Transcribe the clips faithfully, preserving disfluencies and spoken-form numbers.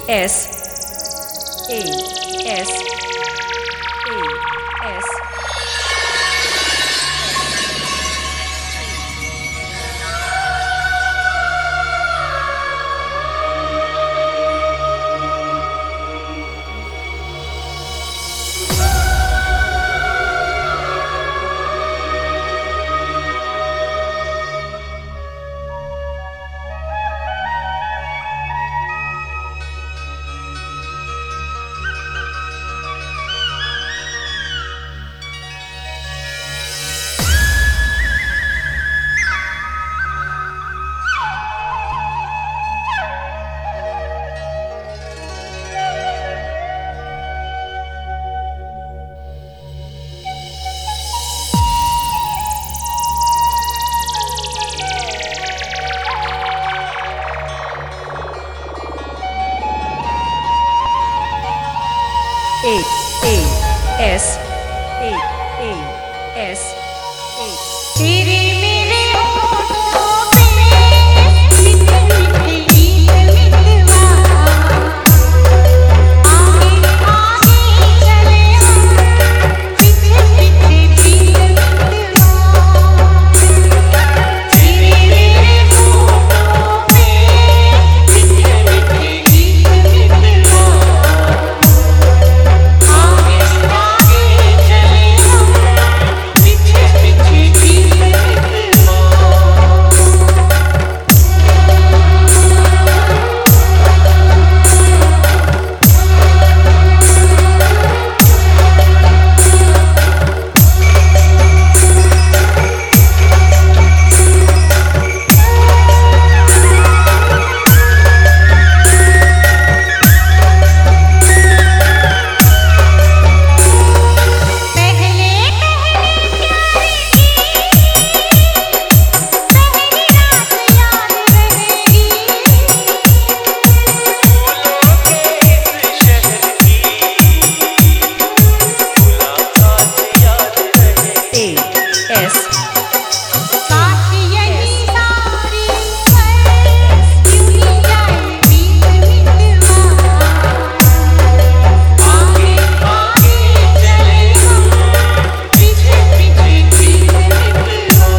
S A S A S A A S A A S A तेरे मेरे होठों पे मीठे मीठे गीत मितवा आगे आगे चले हम पीछे पीछे गीत मितवा तेरे मेरे होठों पे मीठे मीठे गीत मितवा आगे आगे चले हम पीछे पीछे गीत मितवा पहले पहले प्यार की पहली रात याद रहेगी फूलों के इस शहर की मुलाकात याद रहे। A S काश यही सारी उम्र यूं ही जाए बीत मितवा आगे आगे चले हम पीछे पीछे गीत मितवा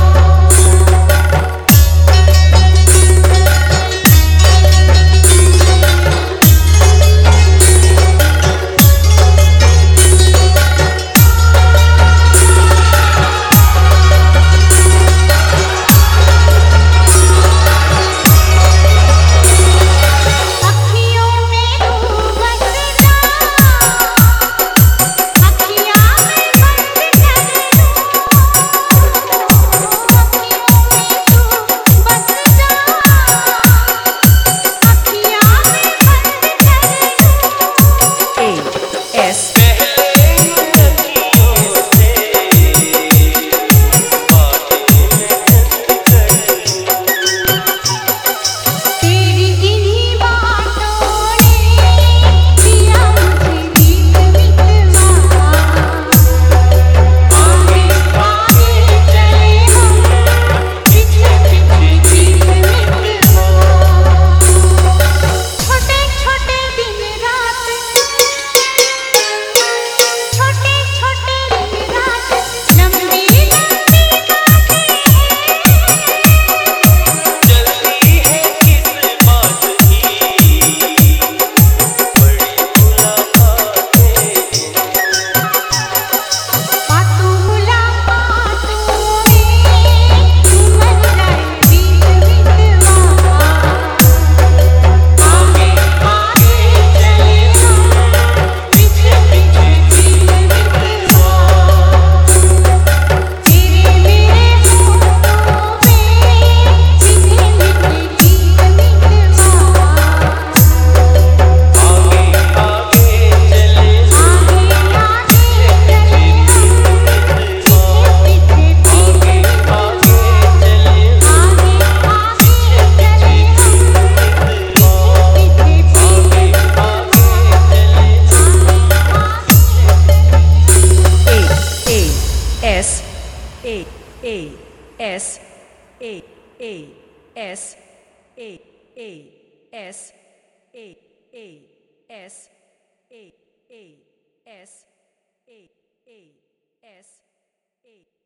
अखियों में तू बस जा अखियाँ में बंद कर लूं अखियों में तू बस जा अखियाँ में बंद कर लूं A S पहले लड़कियों से बातें मैं कर तेरी इन्हीं बातों ने दिया मुझे गीत मितवा आगे आगे चले हम पीछे पीछे गीत मितवा छोटे छोटे दिन रात छोटे छोटे दिन रात लंबी लंबी बातें जल्दी है किस बात की बड़ी मुलाकातें बातों मुलाकातों में उमर जाए बीत मितवा आगे आगे चले हम पीछे पीछे गीत मितवा तेरे मेरे होठों पे मीठे मीठे गीत मितवा आगे आगे चले आगे आगे चले हम पीछे पीछे गीत आगे मितवा आगे चले आगे आगे चले हम पीछे पीछे A A S A A S A A S A A S A A S A A S A A S A